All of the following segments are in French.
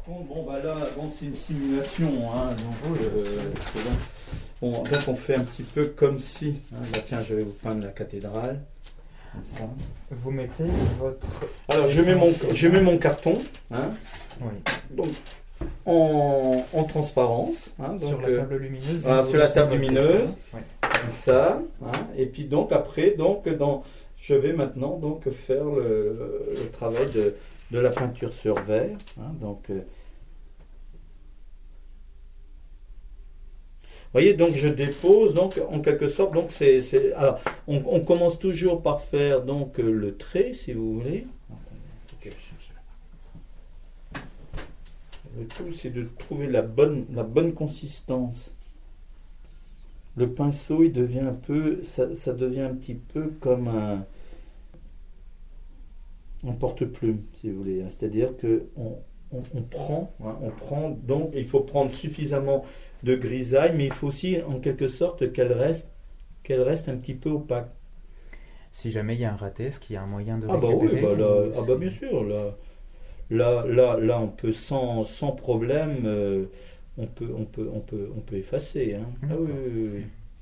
Bon, bah là, bon, c'est une simulation, hein, donc, bon, donc on fait un petit peu comme si, hein, bah, tiens, je vais vous peindre la cathédrale, comme ça. Vous mettez votre... Alors, je mets mon carton, hein, Oui. donc, en transparence, hein, donc, sur la table lumineuse. Voilà, sur la table lumineuse, oui. comme ça, hein, et puis donc après, donc, je vais maintenant donc faire le travail de la peinture sur verre, hein, donc... Vous voyez, donc je dépose, donc en quelque sorte, donc alors on commence toujours par faire donc le trait, si vous voulez. Le tout, c'est de trouver la bonne consistance. Le pinceau, il devient un peu, ça devient un petit peu comme un porte-plume, si vous voulez. C'est-à-dire que on prend, donc il faut prendre suffisamment de grisaille, mais il faut aussi en quelque sorte qu'elle reste un petit peu opaque. Si jamais il y a un raté, est-ce qu'il y a un moyen de récupérer? Ah bah bien sûr, là on peut sans problème, on peut effacer. Hein. Ah oui.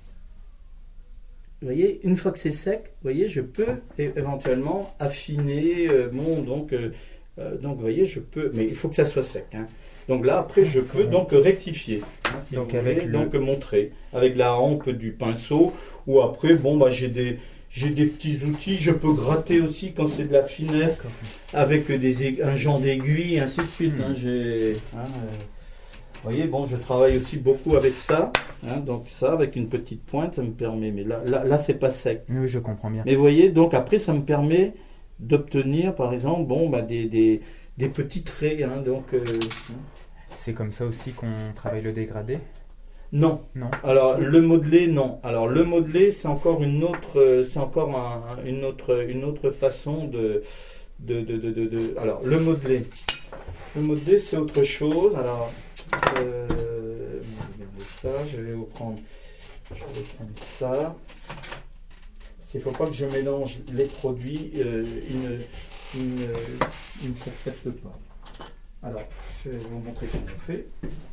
Vous voyez, une fois que c'est sec, vous voyez, je peux éventuellement affiner. Donc vous voyez, je peux, mais il faut que ça soit sec. Hein. Donc là, après, je peux donc rectifier. Hein, si donc avec donc mon trait, avec la hampe du pinceau. Ou après, bon, bah j'ai des petits outils. Je peux gratter aussi quand c'est de la finesse, avec un genre d'aiguille, ainsi de suite. Hein, vous voyez, bon, je travaille aussi beaucoup avec ça. Hein, donc ça, avec une petite pointe, ça me permet. Mais là, c'est pas sec. Oui, je comprends bien. Mais vous voyez, donc après, ça me permet d'obtenir, par exemple, bon, bah, des petits traits. Hein, donc, c'est comme ça aussi qu'on travaille le dégradé? Non. Alors le modelé, non. Alors le modelé, c'est encore une autre façon de. Alors le modelé, c'est autre chose. Alors ça, je vais prendre ça. Il ne faut pas que je mélange les produits. Il ne s'accepte pas. Alors, je vais vous montrer comment on fait.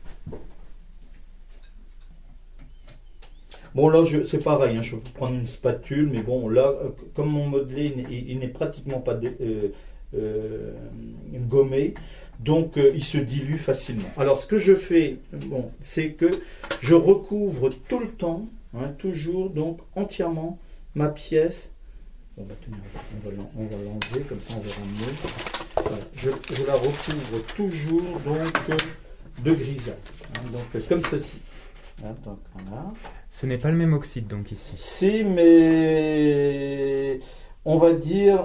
Bon, là, c'est pareil, hein, je peux prendre une spatule, mais bon, là, comme mon modelé, il n'est pratiquement pas gommé, donc il se dilue facilement. Alors, ce que je fais, bon, c'est que je recouvre tout le temps, hein, toujours, donc, entièrement, ma pièce. Bon, bah, tenez, on va l'enlever, comme ça, on verra mieux. Voilà, je la recouvre toujours, donc, de grisaille, hein, donc, comme ceci. Hein, donc, voilà. Ce n'est pas le même oxyde donc ici. Si, mais on va dire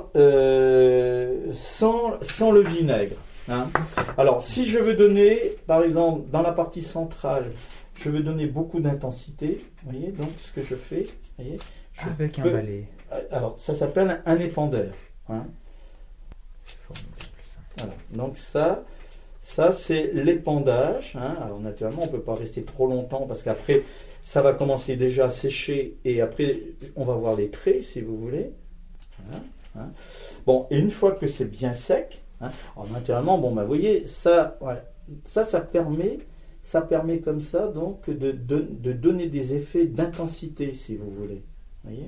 sans le vinaigre. Hein. Alors, si je veux donner, par exemple, dans la partie centrale, je veux donner beaucoup d'intensité. Vous voyez, donc ce que je fais, voyez, avec un balai. Alors, ça s'appelle un épandeur. Hein. C'est formidable ça. Voilà. Donc ça c'est l'épandage. Hein. Alors naturellement, on ne peut pas rester trop longtemps parce qu'après, ça va commencer déjà à sécher et après, on va voir les traits, si vous voulez. Hein. Bon, et une fois que c'est bien sec, hein, alors naturellement, bon, bah, vous voyez, ça permet comme ça, donc, de donner des effets d'intensité, si vous voulez. Vous voyez ?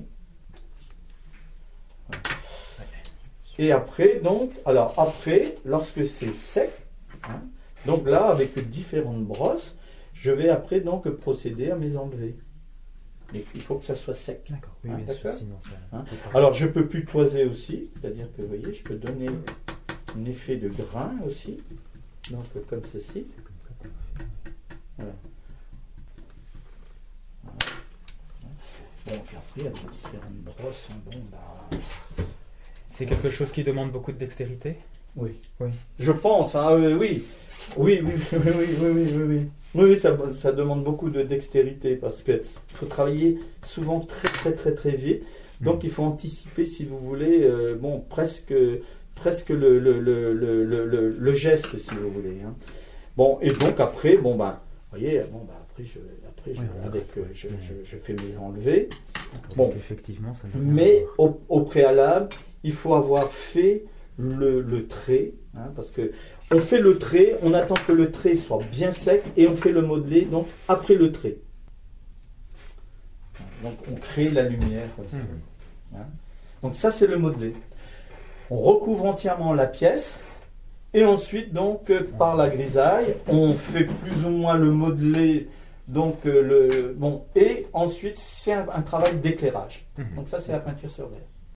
Et après, donc, lorsque c'est sec, hein, donc là, avec différentes brosses, je vais après donc procéder à mes enlevés. Mais il faut que ça soit sec. D'accord, oui, bien sûr, sinon ça... Hein. Alors je peux plus toiser aussi, c'est-à-dire que vous voyez, je peux donner un effet de grain aussi. Donc comme ceci. C'est comme ça qu'on va faire. Voilà. Bon, et après, il y a des différentes brosses. Hein. Bon, bah... C'est quelque chose qui demande beaucoup de dextérité? Oui. Je pense, hein, oui. Oui, ça demande beaucoup de dextérité parce qu'il faut travailler souvent très vite. Donc il faut anticiper, si vous voulez, presque le geste, si vous voulez. Hein. Bon, et donc après, après je fais mes enlevés. Bon, effectivement, ça mais au préalable, il faut avoir fait le trait, hein, parce que on fait le trait, on attend que le trait soit bien sec et on fait le modelé donc après le trait. Donc on crée la lumière comme ça. Hein. Donc ça c'est le modelé. On recouvre entièrement la pièce et ensuite donc par la grisaille, on fait plus ou moins le modelé. Donc et ensuite c'est un travail d'éclairage. Donc ça c'est la peinture sur verre.